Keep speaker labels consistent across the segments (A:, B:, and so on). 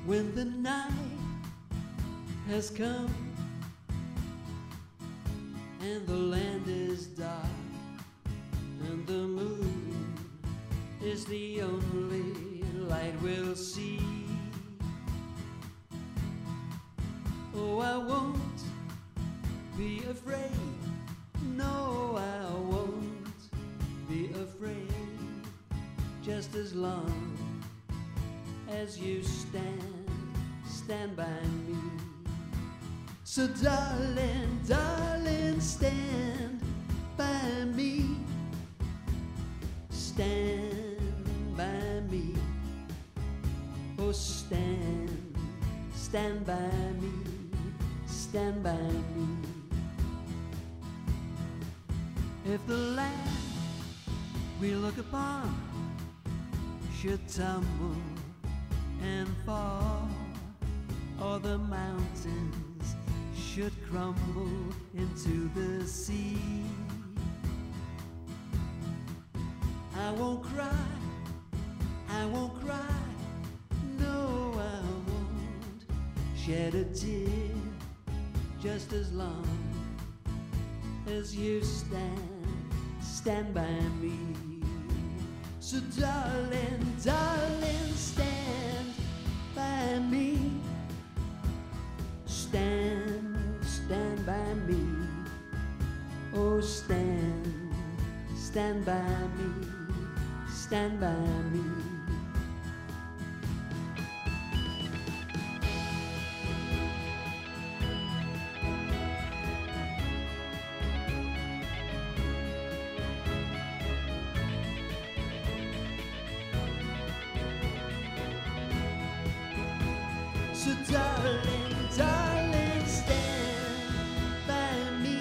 A: When the night has come and the land is dark and the moon is the only light we'll see. Oh, I won't be afraid. No, I won't be afraid. Just as long as you stand by me. So darling, darling, stand by me. Stand by me. Oh, stand by me. Stand by me. If the land we look upon should tumble and fall, or the mountains should crumble into the sea, I won't cry, I won't cry, no, I won't shed a tear, just as long as you stand by me. So darling, darling, stand by me. Stand by me. Oh, stand by me. Stand by me. So darling, darling, stand by me.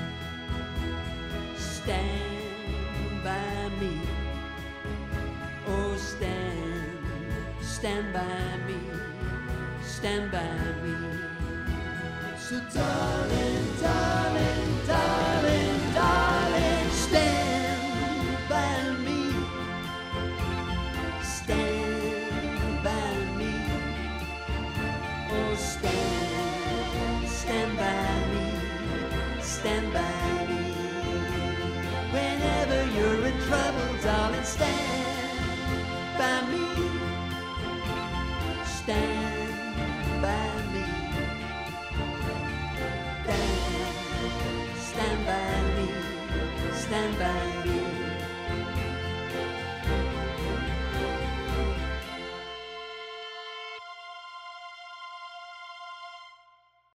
A: Stand by me. Oh, stand by me. Stand by me. So darling, darling, darling, darling, stand by me. Stand by me. Oh, stand by me, stand by me. Whenever you're in trouble, darling, stand by me. Stand by me. Stand by me, stand by me.